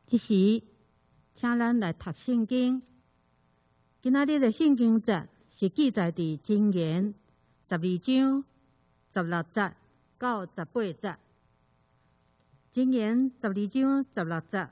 这时，请咱来读圣经。今仔日的圣经节是记载伫箴言12章16节到18节。箴言12章16节，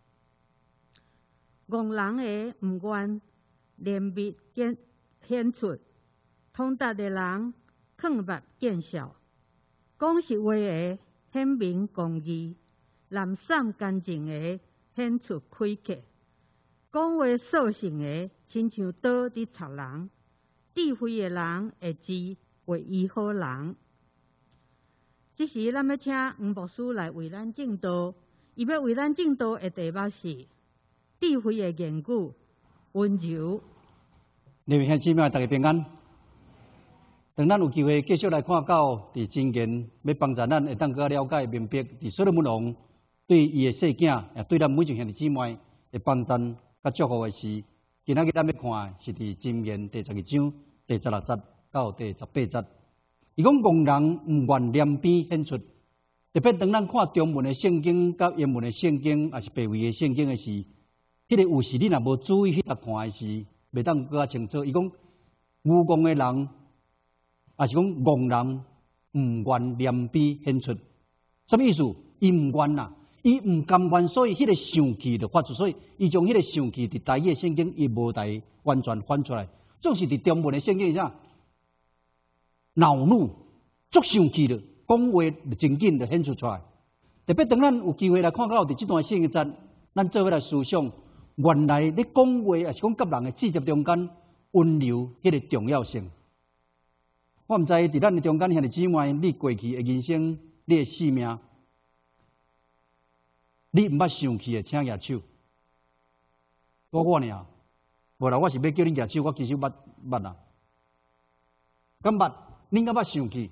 憨人的唔愿脸面显出，通达的人看目见笑。讲实话的显明公义，懒散干净的显出开克。讲话扫兴的，亲像刀伫插人；智慧的人会治为医好人。这时，咱要请黄牧师来为咱证道。伊要为咱证道的题目是智慧的言语，温柔。 各位兄姊妹，大家平安。当咱有机会继续来看到伫箴言，要帮助咱会当更了解明白伫所罗门王对伊的细囝，也对咱每一个兄姊妹会帮助甲祝福的事。今仔日咱要看是伫箴言第12章第16节到第18节。伊讲憨人唔愿脸边显出，特别当咱看中文的圣经、甲英文的圣经，也是白话的圣经的时，迄个有时你若无注意去读看的时，袂当更加清楚。伊讲愚公的人，也是讲憨人唔愿脸边显出，什么意思？伊唔愿啦，伊唔甘愿，所以迄个生气就发出，所以伊将迄个生气伫台语的圣经伊无台完全翻出来，总是伫中文的圣经啥？恼怒、足生气了，讲话就真紧就显出来。特别当咱有机会来看到伫这段圣经节，咱做伙来思想，原来你讲话也是讲甲人的直接中间温柔迄个重要性。我毋知伫咱的中间兄弟姊妹，你过去的人生，你的生命，你毋捌生气的，请举手。我呢，无啦，我是要叫你举手，我其实捌啦。敢捌？恁敢捌生气？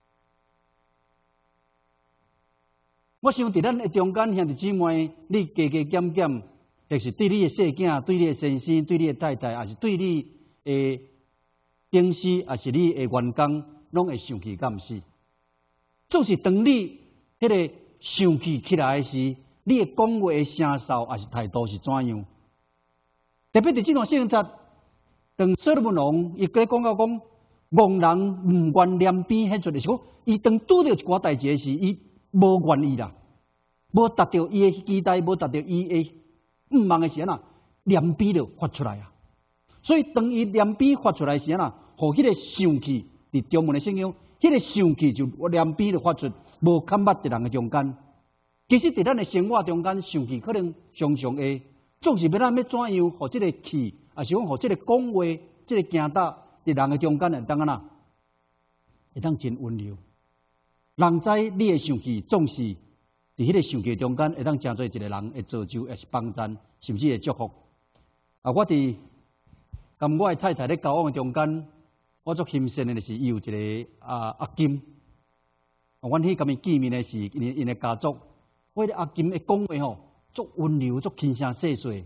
我想伫咱的中间兄弟姊妹，你加加减减，或是对你的细囝、对你的先生、对你的太太，还是对你的同事，还是你的员工，拢会生气，敢毋是？总是当你迄个生气起来的时，你的讲话的声哨，还是态度是怎样？特别伫这段圣经节，当所罗门王伊在讲到讲。憨人唔愿脸边显出，就是讲，伊当拄着一寡代志时，伊无愿意啦，无达到伊的期待，无达到伊的愿望的时呐，脸边就发出来啊。所以当伊脸边发出来时呐，互迄个生气伫中文的圣经，迄个生气就脸边就发出，无看捌伫人的中间。其实伫咱的生活中间，生气可能常常会，总是要咱要怎样，互即个气，也是讲互即个讲话，即个行达。伫人的中间会当啊，会当真温柔。人知你的生气，总是伫迄个生气中间会当真做一个人会造就，也是帮助，甚至会祝福。啊，我伫跟我的太太咧交往的中间，我足欣赏的就是伊有一个阿金。阮去甲伊见面的是因的家族，我迄个阿金的讲话吼，足温柔，足轻声细碎。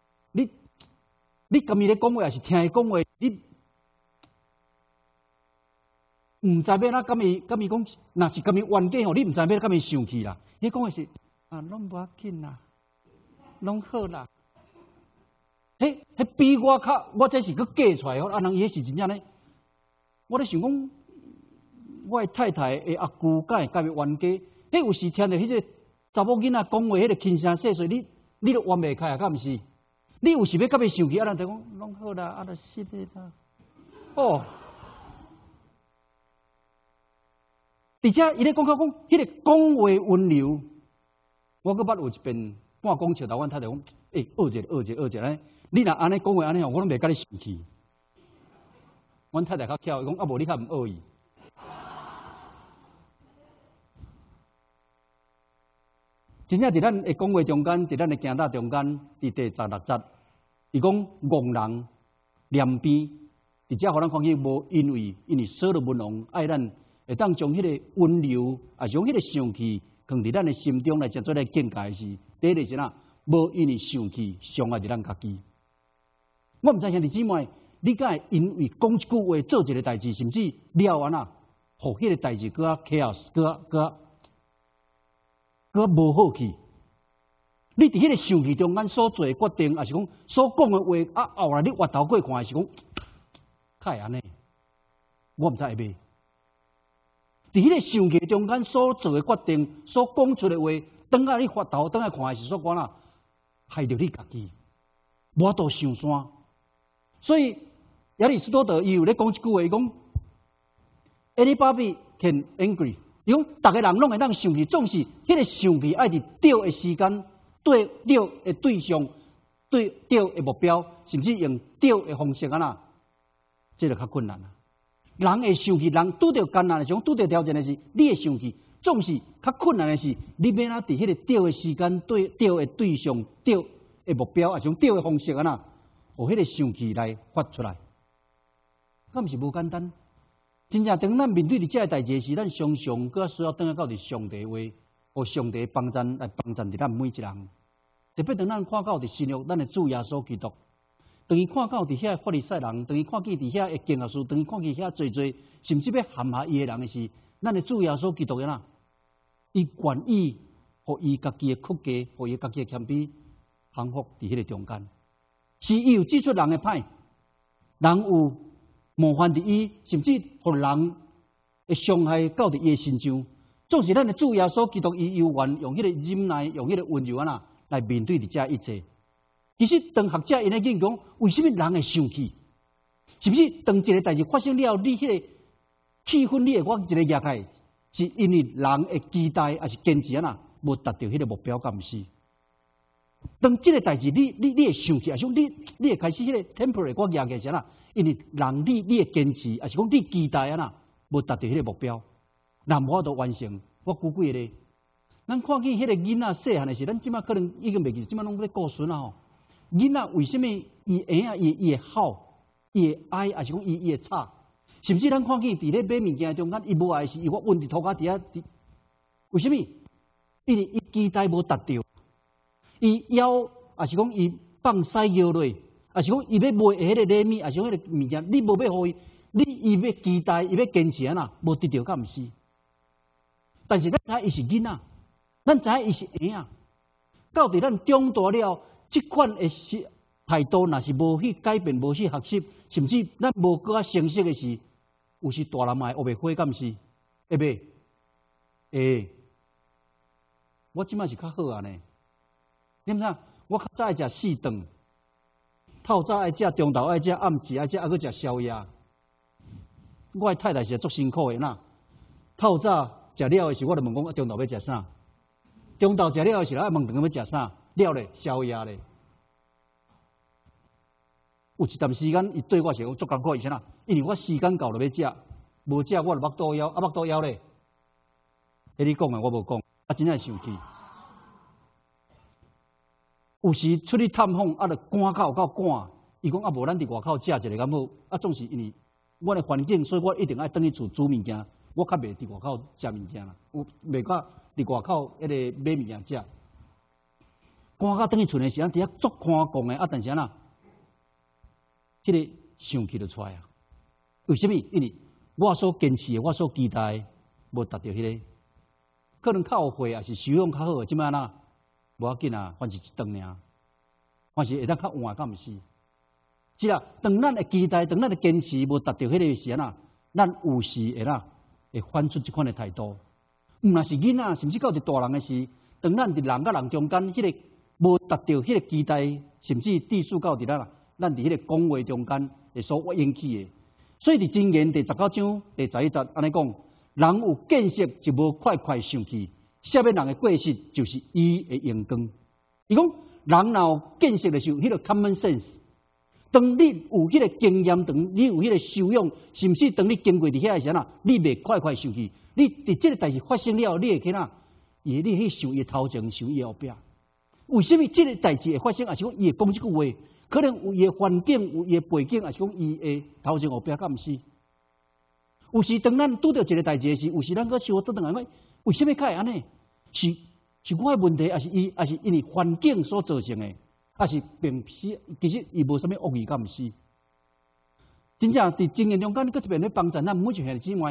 你甲伊咧讲话，也是听伊讲话，你。唔知要哪甲伊讲，若是甲伊冤家吼，你唔知要甲伊生气啦。你讲的是拢无要紧啦，拢好啦。迄比我较，我这是佮假出来哦。人伊迄是真正咧。我咧想讲，我的太太的阿姑甲伊冤家，迄有时听着迄个查某囡仔讲话，迄个轻声细碎，你都冤袂开啊，敢毋是？你有时要甲伊生气，人就讲拢好啦，就是啦。哦。而且伊咧讲迄个讲话温柔，我搁捌有一遍半讲笑，阮太太讲，学者咧，你若安尼讲话安尼吼，我拢袂甲你生气。阮太太较巧，伊讲无你较毋学伊。真正伫咱的讲话中间，伫咱的行道中间，伫第16节，伊讲憨人脸边，而且互咱看见无因为所罗门王爱咱。会当将迄个温柔，也将迄个生气，放伫咱的心中来，做来境界时，第一个是哪？无因为生气伤害伫咱家己。我毋知兄弟姊妹，你敢会因为讲一句话、做一个代志，甚至了完啊，互迄个代志搁chaos，搁无好去？ 你伫迄个生气中间所做的决定，还是讲所讲的话，后来你回头过看，是讲，太安尼，我毋知会袂。伫迄个生气中间所做的决定，所讲出的话，等下你回头等下看的是说，我啦害着你家己，无度上山。所以亚里士多德伊有咧讲一句话，讲 ：Anybody can angry。伊讲，逐个人拢会当生气，总是迄个生气爱伫对的时间、对的对象、对的目标，甚至用对的方式啊啦，这就较困难啦。人会生气，人拄着艰难的时候，拄着挑战的是，你会生气，总是较困难的是，你要哪伫迄个对的时间、对的对象、对的目标，啊，像对的方式啊啦，互迄个生气来发出来，咁毋是无简单。真正当咱面对伫遮个代志时，咱常常搁需要等下到伫上帝话，互上帝帮咱来帮咱伫咱每一人。特别当咱看到伫新约，咱的主耶稣基督，当伊看到伫遐法利赛人，当伊看见伫遐的经学书，当伊看见遐侪，甚至要陷害伊的人的是，咱的主耶稣基督啦，伊愿意互伊家己的屈家，互伊家己的谦卑，降服伫迄个中间。是伊有指出人的歹，人有冒犯伫伊，甚至互人会伤害到伫伊的身上。总是咱的主耶稣基督，伊有愿用迄个忍耐，用迄个温柔啊来面对伫遮一切。其实，当学者因咧研究，为什么人会生气？是不是当一个代志发生了，你迄个气氛，你会我一个压开，是因为人的期待还是坚持啊？无达到迄个目标，敢毋是？当即个代志，你会生气，还是讲你会开始迄个 temporary 我压起啥啦？因为人你会坚持，还是讲你期待啊？无达到迄个目标，那无法度完成。我举几个咧，咱看见迄个囡仔细汉的时，咱即摆可能已经袂记，即摆拢咧顾孙啊吼。囡仔为什么伊会啊？伊会吼，伊会哀，还是讲伊会吵？甚至咱看见伫咧买物件中间，伊无爱是伊我温伫涂骹底下，为什么？因为伊期待无达到，伊枵，还是讲伊放屎尿落，还是讲伊要买迄个礼物，还是讲迄个物件，你无要互伊，伊要期待，伊要坚持啊呐，无得到，敢毋是？但是咱知伊是囡仔，咱知伊是婴仔，到底咱长大了，即款的态度，若是无去改变，无去学习，甚至咱无搁较成熟的是，有时大人嘛会学袂会，敢毋是？会袂？会。我即摆是较好啊呢。你毋知？我较早爱食四顿，透早爱食，中昼爱食，暗时爱食，还佫食宵夜。我的太太是足辛苦的呐。透早食了的时，我就问讲，中昼要食啥？中昼食了的时，爱问顿要食啥？了咧，宵夜咧。有一段时间，伊对我是足艰苦，以前啊，因为我时间到了要食，无食我就腹肚枵，腹肚枵咧。迄你讲的我无讲，真正生气。有时出去探访，就赶到到赶，伊讲无咱伫外口食一个敢好，总是因为我的环境，所以我一定爱倒去厝煮物件，我较袂伫外口食物件啦，有袂较伫外口迄个买物件食。赶到倒去厝的时阵，伫遐足看讲的，但是呐，迄个生气就出来啊！为什么？因为我所坚持的，我所期待无达到迄个，可能较后悔，也是修养较好，即摆呐。无要紧啊，凡是一顿尔，凡是会当较换，敢毋是？是啦，当咱的期待，当咱的坚持无达到迄个时啊，咱有时会反出即款的态度。若是囡仔，甚至到一大人的时，当咱伫人甲人中间，迄个无达到迄个期待，甚至递数到伫咱伫迄个讲话中间会所引起的。所以伫箴言第19章第11节安尼讲：人有见识就无快快生气。下面人的过失就是伊的阳光。伊讲人若有见识的时候，迄个 common sense。当你有迄个经验，当你有迄个修养，甚至当你经过伫遐的时候，你袂快快生气。你伫这个代志发生了，你会去哪？你去想伊头前，想伊后壁。为什么这个代志会发生？还是讲伊会讲这句话？可能有伊的环境，有伊的背景，还是讲伊的头前后壁，敢毋是？有时当咱拄到一个代志时，有时咱搁想倒转来，为什么会安尼？是我的问题，还是因为环境所造成的，还是并不是？其实伊无啥物恶意，敢毋是？真正伫经验中间，搁一遍咧帮助咱每一个姊妹，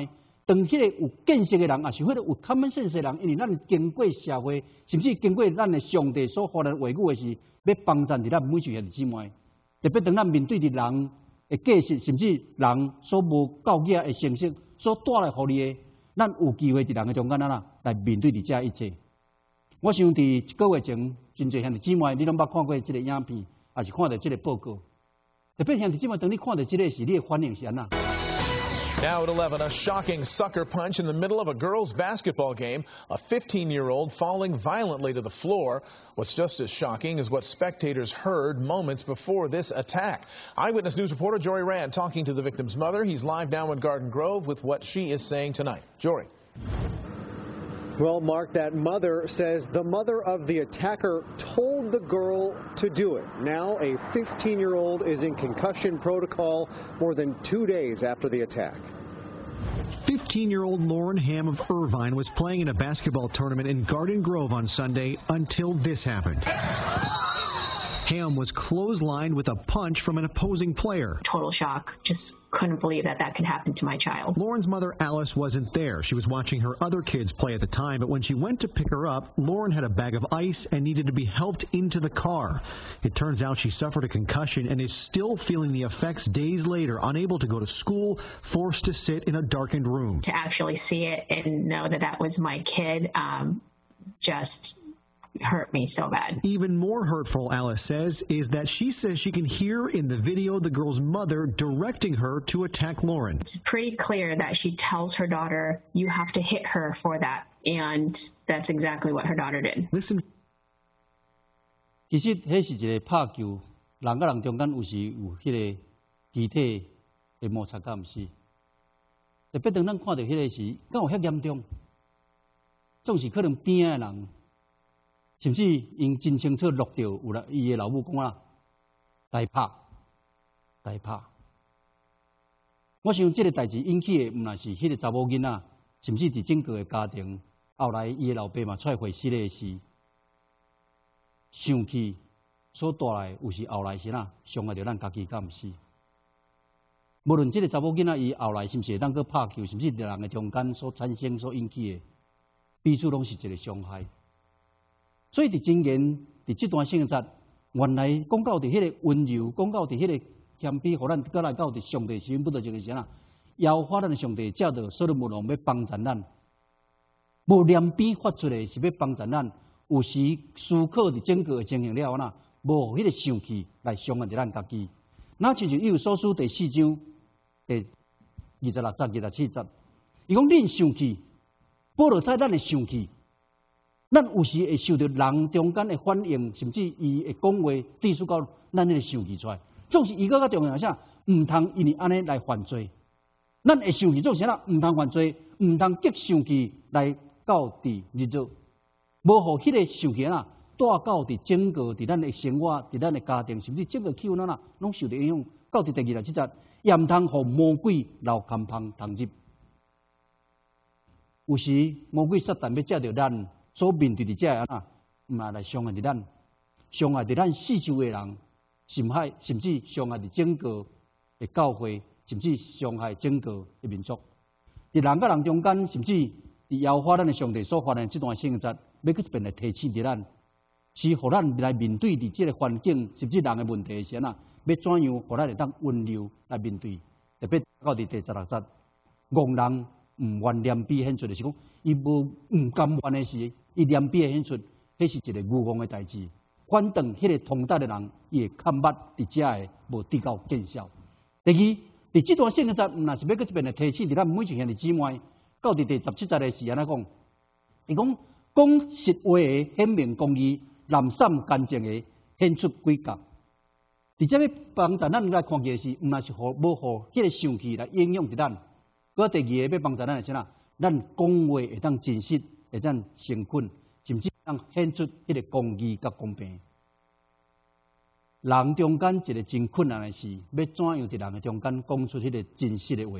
当迄个有见识的人，也是迄个有 common sense 的人，因为咱经过社会，甚至经过咱的上帝所发的话语的是，要帮助伫咱每一兄弟姊妹。特别当咱面对的人的价值，甚至人所无教育的成绩所带来互你的，咱有机会伫人的中间来面对伫遮一切。我想伫一个月前，真侪兄弟姊妹，你拢捌看过即个影片，也是看到即个报告。特别兄弟姊妹，当你看到即个时，你的反应是安怎？ Now at 11, a shocking sucker punch in the middle of a girls' basketball game. A 15-year-old falling violently to the floor. What's just as shocking is what spectators heard moments before this attack. Eyewitness News reporter Jory Rand talking to the victim's mother. He's live now in Garden Grove with what she is saying tonight. Jory. Well, Mark, that mother says the mother of the attacker told the girl to do it. Now a 15-year-old is in concussion protocol more than 2 days after the attack. 15-year-old Lauren Ham of Irvine was playing in a basketball tournament in Garden Grove on Sunday until this happened. Ham was clotheslined with a punch from an opposing player. Total shock. Just couldn't believe that could happen to my child. Lauren's mother, Alice, wasn't there. She was watching her other kids play at the time, but when she went to pick her up, Lauren had a bag of ice and needed to be helped into the car. It turns out she suffered a concussion and is still feeling the effects days later, unable to go to school, forced to sit in a darkened room. To actually see it and know that was my kid just hurt me so bad. Even more hurtful, Alice says, is that she says she can hear in the video the girl's mother directing her to attack Lauren. It's pretty clear that she tells her daughter, you have to hit her for that. And that's exactly what her daughter did. Listen. 其实，迄是一个拍球，人甲人中间有时有迄个肢体的摩擦，敢毋是？特别当咱看到迄个时，敢有遐严重？总是可能边的人。甚至因真清楚录到有啦，伊的老母讲啊，大拍。我想这个代志引起的，毋若是迄个查某囡仔，甚至伫整个的家庭，后来伊的老爸嘛出来回死的时，生气所带来，有时后来是哪伤害到咱家己，敢毋是？无论这个查某囡仔伊后来是毋是会当去拍球，甚至伫人的中间所产生、所引起的，彼此拢是一个伤害。所以伫真言，伫这段圣节，原来讲到伫迄个温柔，讲到伫迄个谦卑，互咱再来到伫上帝身不得一个是哪？邀发咱的上帝借着所罗门王要帮助咱，无念边发出来是要帮助咱，有时思考伫整个的情形了哪，无迄个生气来伤害着咱家己。那亲像以弗所书第4章第26节、27节，伊讲恁生气，保罗在咱的生气。咱有时会受到人中间的反应，甚至伊会讲话，致使到咱迄个生气出来。总是伊个较重要啥？毋通因为安尼来犯罪。咱会生气，总是啥？毋通犯罪，毋通激生气来到伫日子，无互迄个生气带到伫整个伫咱的生活、伫咱的家庭，甚至整个气氛拢受到影响。到伫第27节，也毋通互魔鬼留空芳通入。有时魔鬼撒旦要借着咱。所面对的这嘛来伤害着咱，伤害着咱四周的人，甚至伤害着整个的教会，甚至伤害整个的民族。伫人甲人中间，甚至伫邀发咱的上帝所发的这段圣节，要去变来提醒着咱，是互咱来面对伫这个环境，甚至人的问题时要怎样，互咱会当温柔来面对。特别到伫第16节，戆人毋愿念悲显出，就是讲伊无毋甘愿的事。伊念悲显出，迄是一个愚妄的代志。反正迄个通达的人，伊会看捌伫遮的无得到见效。第二，伫这段圣节，毋若是要去一边来提醒伫咱每一兄弟姊妹，到伫第17节的时安尼讲，伊讲实话的显明公义，懒散干净的显出规格。伫遮要帮助咱来看见的是，毋若是无互迄个生气来影响伫咱。搁第二个要帮助咱的是哪？咱讲话会当真实。会当成困，甚至当显出迄个公义甲公平。人中间一个真困难的事，要怎样伫人的中间讲出迄个真实的话？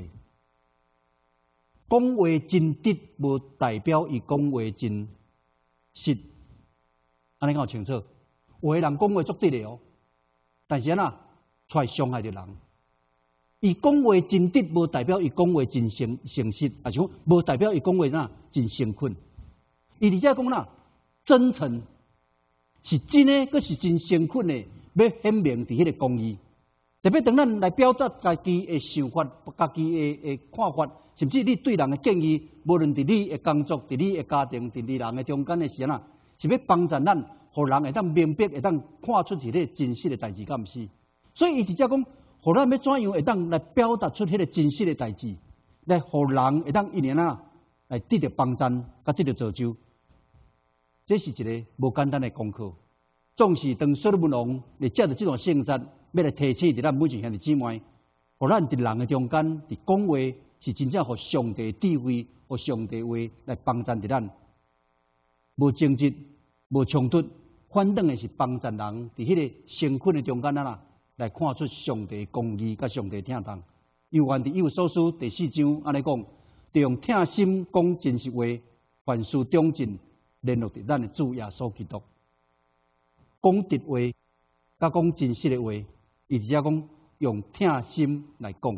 讲话真直，无代表伊讲话真实。安尼讲清楚，有个人讲话足直的哦，但是出来伤害着人。 伊讲话真直，无代表伊讲话真诚实，啊，像无代表伊讲话真诚恳。伊而且讲真诚是真诶，佫是真诚恳诶，要显明伫迄个公义。特别当咱来表达家己诶想法、家己诶看法，甚至你对人诶建议，无论伫你诶工作、伫你诶家庭、伫你人诶中间诶时阵是要帮助咱，互人会当明白，会当看出一个真实诶代志，敢毋是？所以伊直接讲，互咱要怎样会当来表达出迄个真实诶代志，来互人会当一年来得到帮助，甲得到造就。这是一个无简单的功课。总是当所罗门王来借着这段圣节，要来提醒伫咱每一兄弟姊妹，互咱伫人的中间，伫讲话是真正互上帝智慧、互上帝话来帮助伫咱，无争执、无冲突，反倒的是帮助人伫迄个诚恳的中间来看出上帝公义甲上帝疼痛。又愿伫以弗所书第4章安尼讲，着用疼心讲真实话，凡事忠贞。联络伫咱的主耶稣基督，讲直话，甲讲真实的话，伊直接讲用疼心来讲，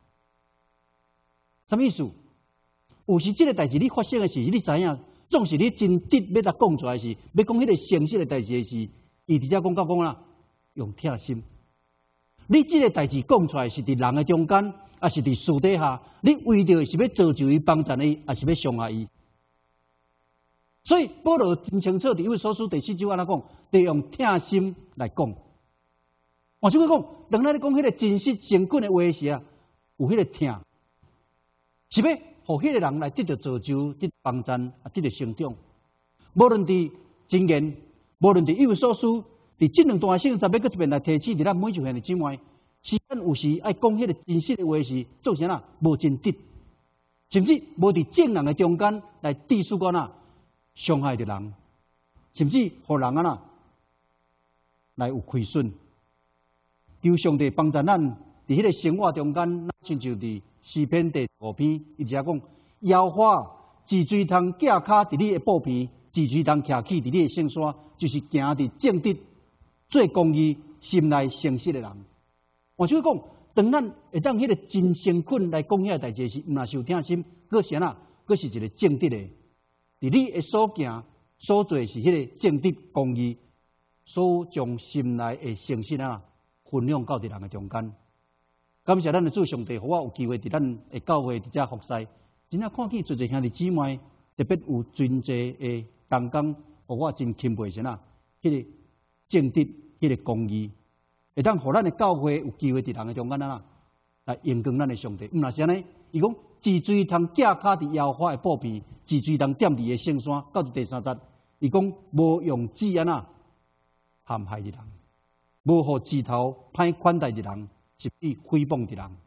什么意思？有时这个代志你发生的时，你知影，总是你真直要来讲出来时，要讲迄个诚实的代志时，伊直接讲用疼心。你这个代志讲出来是伫人的中间，还是伫私底下？你为着是要造就伊、帮助伊，还是要伤害伊？所以保罗真清楚伫以弗所书第4章安怎讲，得用疼心来讲。换句话讲，当咱咧讲迄个真实诚恳的话时有迄个疼，是要互迄个人来得到造就、得帮助、得到成长。无论伫真言，无论伫以弗所书，伫这两段圣节要搁一遍来提醒伫咱每一兄弟姊妹，是咱有时爱讲迄个真实的话时，做啥无真直，甚至无伫正人的中间来致使个伤害着人，甚至互人来有亏损。求上帝帮助咱伫迄个生活中间，亲像伫诗篇第5篇，伊直接讲：耶和华自水通架脚伫你的布皮，自水通徛起伫你的圣山，就是行伫正直、做公义、心内诚实的人。换句话讲，当咱会当迄个真诚恳来讲遐个代志时，毋若是有疼心，佫是佫是一个正直的。伫你的所行所做是迄个正直公义，所将心内的诚实分享到伫人的中间。感谢咱的主上帝，互我有机会伫咱的教会伫遮服侍，真正看见做兄弟姊妹，特别有真济的同工，互我真钦佩是迄个正直、迄个公义，会当互咱的教会有机会伫人的中间来荣光咱的上帝。毋若是安尼，伊讲。自水通架脚伫耶和华的布皮，自水通踮伫的圣山。到第3节，伊讲无用指陷害的人，无互指头歹款待的人，甚至诽谤的人。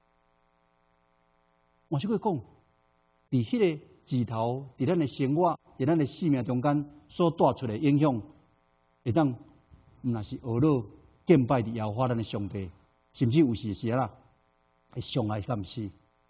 我是讲，伫迄个指头，伫咱的生活，伫咱的生命中间所带出的影响，会当毋若是恶恼、敬拜伫耶和华咱的上帝，甚至有时会伤害敢是。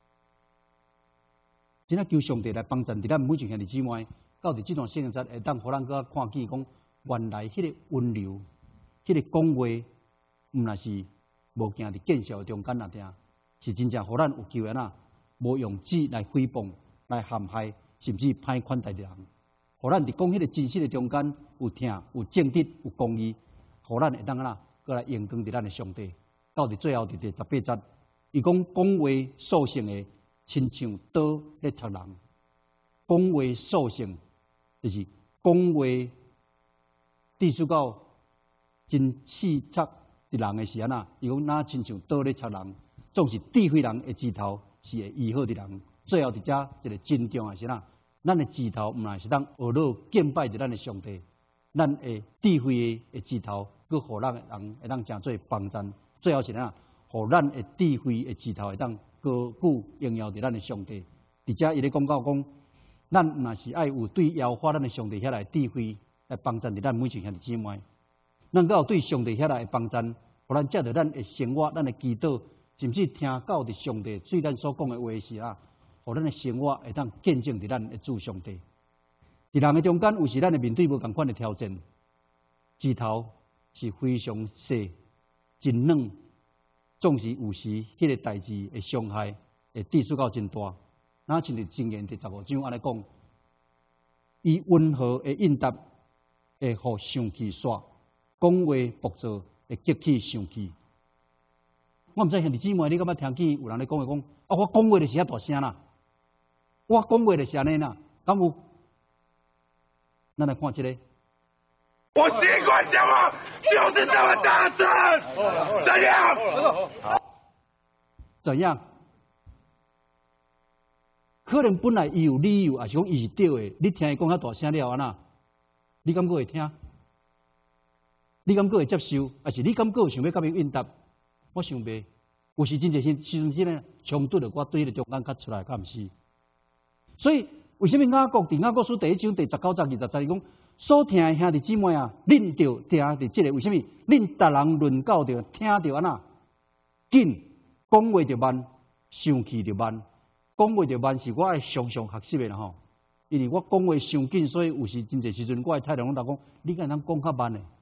真正求上帝来帮助伫咱每一兄弟姊妹，到伫这段圣节会当互咱个看见讲，原来迄个温柔、迄个讲话，毋若是无行伫见笑中间定，是真正互咱有机会无用指来诽谤、来陷害，甚至歹款待的人，互咱伫讲迄个真实的中间有疼、有正直、有公义，互咱会当过来荣光伫咱的上帝。到伫最后伫第18节，伊讲话所性的。亲像刀咧插人，讲话所性就是讲话，致使到真刺插伫人的时阵伊讲亲像刀咧插人，总是诋毁人的指头是会医好的人。最后伫遮一个真重要是咱的指头毋然是当恶恼敬拜着咱的上帝，咱会诋毁的指头，佮互咱的人会当诚做帮助。最后是互咱的智慧的指头会当高举荣耀伫咱的上帝。伫遮伊咧讲到讲，咱若是爱有对耶和华咱的上帝遐来智慧来帮助伫咱每一兄弟姊妹，咱有对上帝遐来帮助，互咱借着咱的生活、咱的祈祷，甚至听到伫上帝对咱所讲的话时互咱的生活会当见证伫咱的主上帝。伫人的中间，有时咱会面对无同款的挑战，指头是非常细、真软。 总是有时迄个代志的伤害会致数到真大。那像是经验第15章安尼讲，以温和的应答会互生气煞，讲话薄做会激起生气。我毋知兄弟姊妹，你敢捌听见有人咧讲话讲啊？我讲话就是遐大声啦，我讲话就是安尼啦，敢有？咱来看这个。 我习惯讲话就是这么大声，怎样？ 怎样？可能本来伊有理由，也是讲伊是对的，你听伊讲遐大声了安那？你敢搁会听？你敢搁会接受？还是你敢搁想要甲伊应答？我想袂，有时真侪时阵真诶冲突了，我对迄个中间较出来，敢毋是？所以为什么雅各伫雅各书第1章第19、20、21讲，所听诶兄弟姊妹啊，恁着听伫即个为什么？恁逐人论教着听着安那？紧讲话着慢，生气着慢。讲话着慢是我爱常常学习诶啦吼，因为我讲话伤紧，所以有时真侪时阵，我诶太太拢讲，你敢通讲较慢诶？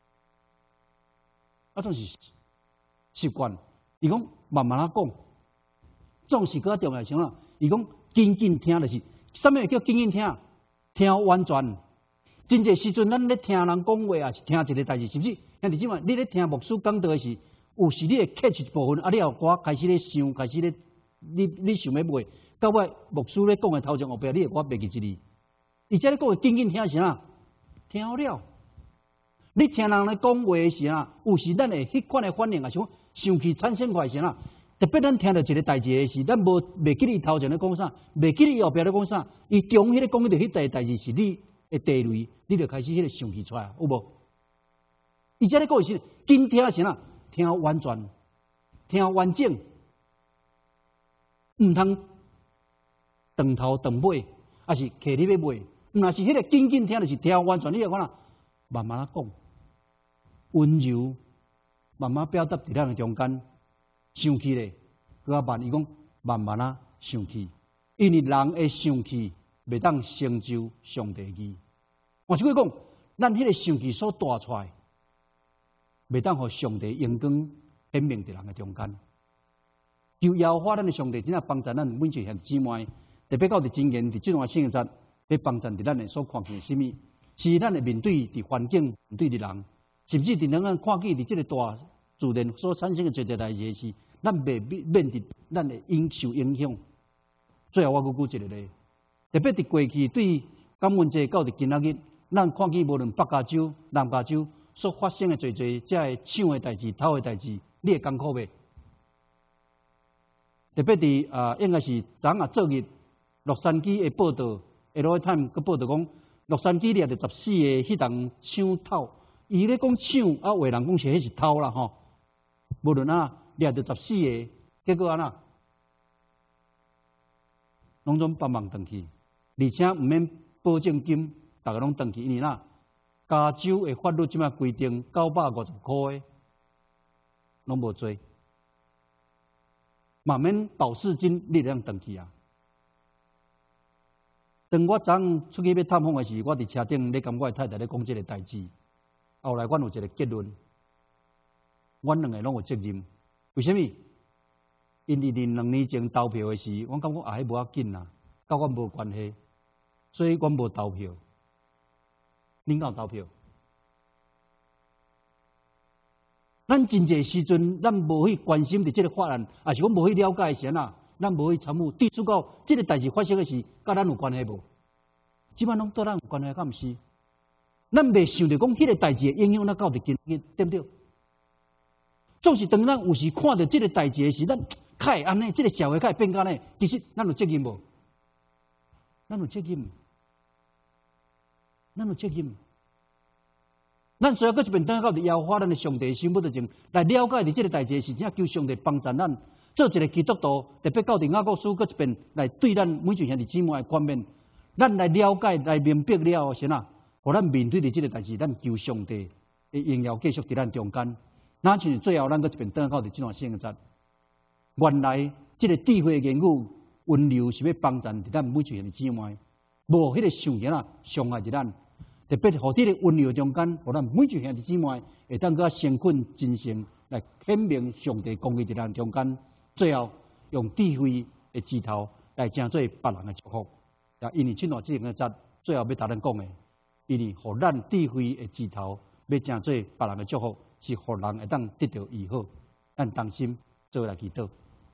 啊，总是习惯。伊讲慢慢啊讲，总是较重要啥啊？伊讲紧紧听就是，啥物会叫紧紧听？听完全。真侪时阵，咱咧听人讲话，也是听一个代志，是不是？兄弟姊妹，你咧听牧师讲道诶时，有时你会 catch 一部分，啊，你后我开始咧想，开始咧。你想要买，到尾牧师咧讲的头前后壁，你会我袂记一字。而且咧讲的紧紧听是啥？听好了。你听人咧讲话是啥？有时咱会迄款的反应，也是讲生气产生快是啥？特别咱听到一个代志的时，咱袂记你头前咧讲啥，袂记你后壁咧讲啥，伊中迄个讲到迄个代志是你的地雷，你就开始迄个生气出来，有无？而且咧讲是紧听是啥？听完全，听完整。毋通长头长尾，还是摕你要买。若是迄个紧紧听，就是听完全。你要看啦，慢慢啊讲，温柔，慢慢表达伫咱的中间。生气咧，佮较慢。伊讲慢慢啊生气，因为人的生气袂当成就上帝义。换句话讲，咱迄个生气所带出来，袂当互上帝阳光显明伫人的中间。求耶和华咱的上帝真正帮助咱每一个兄弟姊妹，特别到伫真言伫这段圣节，要帮助伫咱的所看见什么？是咱的面对伫环境、面对伫人，甚至伫咱看见伫这个大自然所产生的侪代志是，咱袂免伫咱的受影响。最后我佫举一个例，特别伫过去对感恩节到伫今仔日，咱看见无论北加州、南加州所发生的侪遮个抢的代志、偷的代志，你会艰苦袂？特别伫应该是昨下昨日洛杉矶的报道 ，LA Times 个报道讲，洛杉矶掠着14个迄档抢偷，伊咧讲抢，啊有人讲是迄是偷啦吼。无论掠着14个，结果那，拢总帮忙转去，而且毋免保证金，大家拢转去，因为加州的法律即摆规定950块的，拢无做。嘛免保释金，你会当转去啊？当我昨昏出去要探访的时，我伫车顶咧跟我的太太咧讲这个代志。后来阮有一个结论，阮两个拢有责任。为什么？因为2年前投票的时，阮感觉迄无要紧啦，甲阮无关系，所以阮无投票。恁敢有投票？咱真侪时阵，咱无去关心伫即个法案，也是讲无去了解时啊，咱无去参与，对主到即个代志发生的时，甲咱有关系无？即摆拢对咱有关系，敢毋是？咱袂想着讲迄个代志的影响，咱到伫今日，对不对？总是当咱有时看到即个代志的时，咱较会安尼，即个社会较会变甲呢？其实咱有责任无？咱有责任，咱有责任。咱需要搁一遍等到伫耶和华咱的上帝心目头前来了解伫即个代志是怎求上帝帮助咱，做一个基督徒，特别到伫雅各书搁一遍来对咱每一兄弟姊妹的观念，咱来了解、来明白了后，先互咱面对伫即个代志，咱求上帝的荣耀继续伫咱中间。那像最后咱搁一遍等到伫即段圣节，原来即个智慧的言语、温柔是要帮助伫咱每一兄弟姊妹，无迄个受刑伤害伫咱。特别互这个温柔中间，互咱每一兄弟姊妹会当个先困真诚， 来显明上帝公义伫咱中间，最后用智慧的指头来成做别人的祝福。也因为这段这个节，最后要甲咱讲的，因为互咱智慧的指头要成做别人的祝福，是互人会当得到医好。咱当心做来祈祷。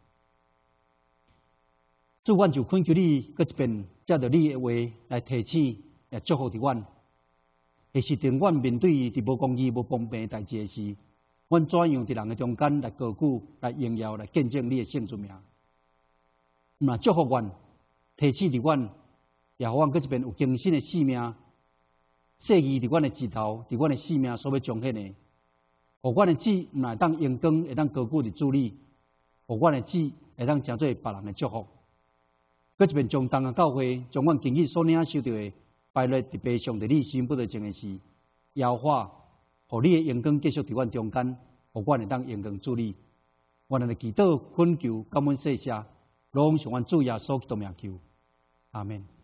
主，阮就恳求你，搁一遍借着你的话来提醒、来祝福伫阮。也是当阮面对伫无公义、无公平的代志的时，阮怎样伫人的中间来高举、来荣耀、来见证你的圣主名？那祝福阮，提醒伫阮，也互阮搁一遍有更新的性命，设计伫阮的指头，伫阮的性命所要彰显的，互阮的子毋会当阳光，会当高举伫主里，互阮的子会当成做别人的祝福。搁一遍将东个教会，将阮今日所领受到的拜勒伫地上伫你心不得情的事，摇化，互你的阳光继续伫阮中间，互阮会当阳光助力。阮的祈祷、恳求、感恩、谢谢，拢向阮主耶稣基督名求，阿门。